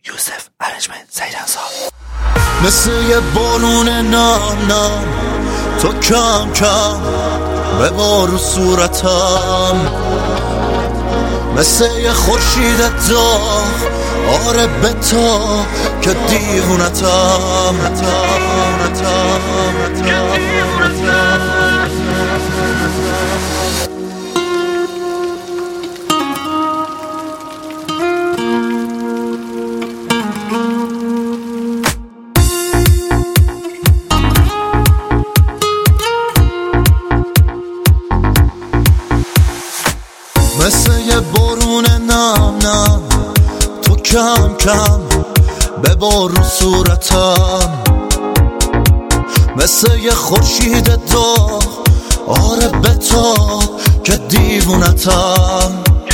یوسف ارنجمنت سیدنسا. مثل یه بارون نام نام تو کم کم ببار رو صورتم، مثل یه خورشید داغ آره بتا که دیوونتم. مثل یه بارون نم نم تو کم کم ببار رو صورتم، مثل یه خورشید داغ آره بتا که دیوونتم.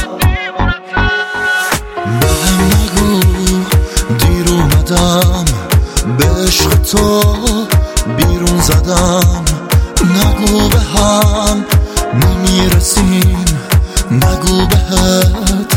بهم نگو دیر اومدم به عشق تو بیرون زدم، نگو به هم نمیرسیم، نگو بهت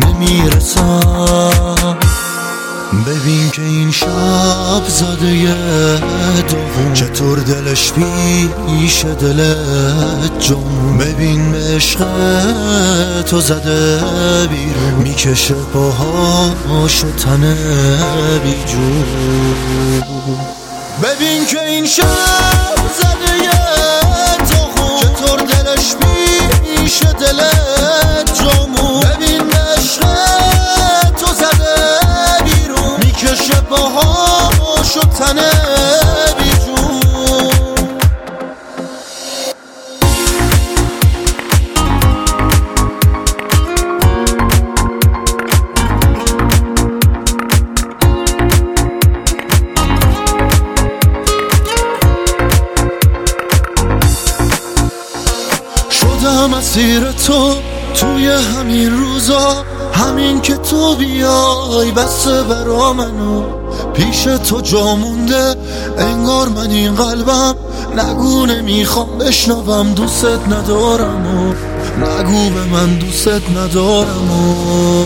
نمیرسم. ببین که این شب زده یه دوم، چطور دلش پیش دلت جون. ببین عشق تو زده بیرون، میکشه پاهاش و تنه بی جون. ببین که این شب زده یه دوم، چطور دلش پیش دلت جون. ببین عشق تو زده بیرون، میکشه پاهاش و تنه بی جون. شدم اسیر تو توی همین روزا، همین که تو بیای بسه برا منو. پیش تو جا مونده انگار من این قلبم، نگو نمیخوام بشنوم دوست ندارم و نگو به من دوست ندارم و.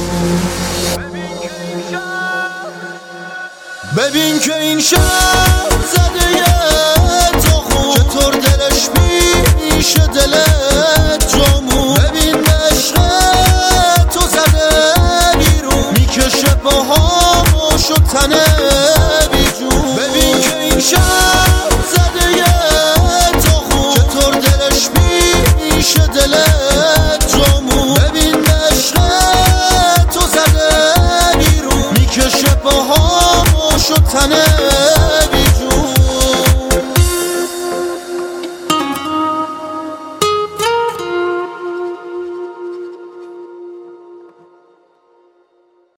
ببین که این شب زده یه تخم، چطور دلش پیش دلت جامون. ببین عشق تو زده بیرون، میکشه پاهاش و تنه بی جون. ببین که این شب زده یه تخم، چطور دلش پیش دلت جامون. ببین عشق تو زده بیرون، میکشه پاهاش و تنه